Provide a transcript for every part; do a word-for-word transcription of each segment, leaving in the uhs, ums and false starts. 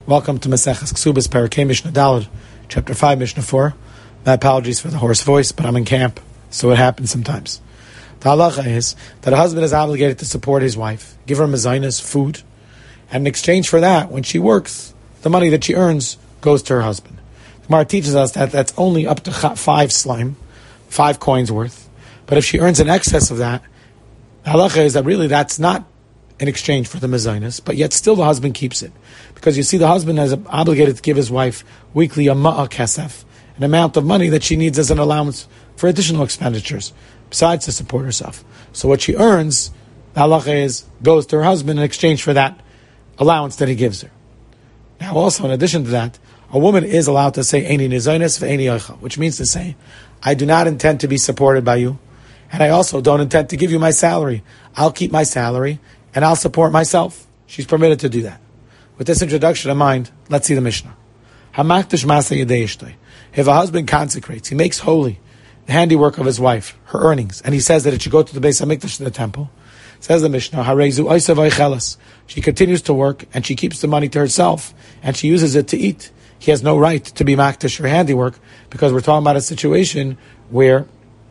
Welcome to Maseches Ksubas, Parakeh Mishnah Daled, Chapter five, Mishnah four. My apologies for the hoarse voice, but I'm in camp, so it happens sometimes. The halacha is that a husband is obligated to support his wife, give her mezainas, food, and in exchange for that, when she works, the money that she earns goes to her husband. The Gemara teaches us that that's only up to five slime, five coins worth, but if she earns in excess of that, the halacha is that really that's not in exchange for the mezainas, but yet still the husband keeps it. Because you see, the husband is obligated to give his wife weekly a ma'a kesef, an amount of money that she needs as an allowance for additional expenditures, besides to support herself. So what she earns, the halacha is, goes to her husband in exchange for that allowance that he gives her. Now also, in addition to that, a woman is allowed to say, Eini nizainas ve'eini oicha, which means to say, I do not intend to be supported by you, and I also don't intend to give you my salary. I'll keep my salary, and I'll support myself. She's permitted to do that. With this introduction in mind, let's see the Mishnah. Hamakdash masa yedei ishtoi. If a husband consecrates, he makes holy the handiwork of his wife, her earnings, and he says that it should go to the Beis Hamikdash, to the temple, says the Mishnah, Harezu oisav oichelas. She continues to work, and she keeps the money to herself, and she uses it to eat. He has no right to be makdash her handiwork, because we're talking about a situation where,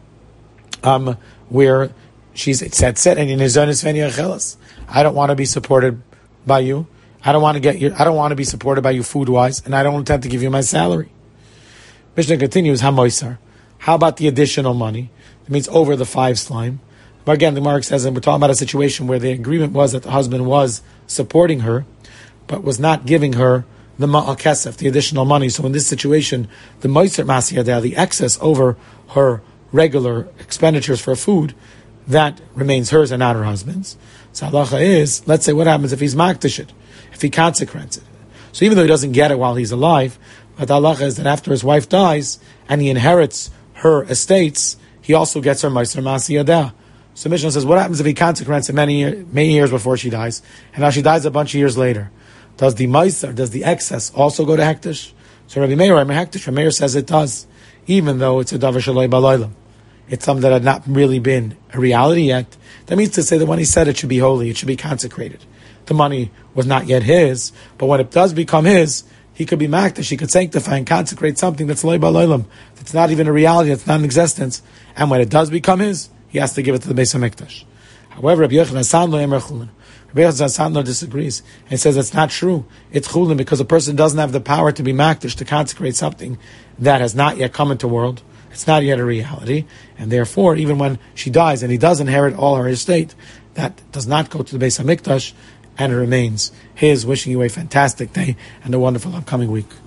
um, where she's said, said, and in his I don't want to be supported by you. I don't want to get your, I don't want to be supported by you food wise, and I don't intend to give you my salary. Mishnah continues, Hamoisar. How about the additional money? It means over the five slime. But again, the Mark says, and we're talking about a situation where the agreement was that the husband was supporting her, but was not giving her the ma'al kesef, the additional money. So in this situation, the moiser masiyadeh, the excess over her regular expenditures for food, that remains hers and not her husband's. So halacha is, let's say, what happens if he's makdash it, if he consecrates it? So even though he doesn't get it while he's alive, but the halacha is that after his wife dies and he inherits her estates, he also gets her meiser masiyadeh. So Mishnah says, what happens if he consecrates it many year, many years before she dies, and now she dies a bunch of years later? Does the meiser, does the excess also go to hektish? So Rabbi Meir, Rabbi Hektish, Rabbi Meir says it does, even though it's a davar shaloi b'laylam. It's something that had not really been a reality yet. That means to say that when he said it should be holy, it should be consecrated. The money was not yet his, but when it does become his, he could be makdash, he could sanctify and consecrate something that's loy b'laylam, that's not even a reality, that's not in existence. And when it does become his, he has to give it to the Beis Hamikdash. However, Rabbi Yochanan Sandlo Emer Chulin. Rabbi Yochanan Sandlo disagrees and says it's not true. It's chulin because a person doesn't have the power to be makdash, to consecrate something that has not yet come into the world. It's not yet a reality, and therefore, even when she dies and he does inherit all her estate, that does not go to the Beis Hamikdash, and it remains his. Wishing you a fantastic day and a wonderful upcoming week.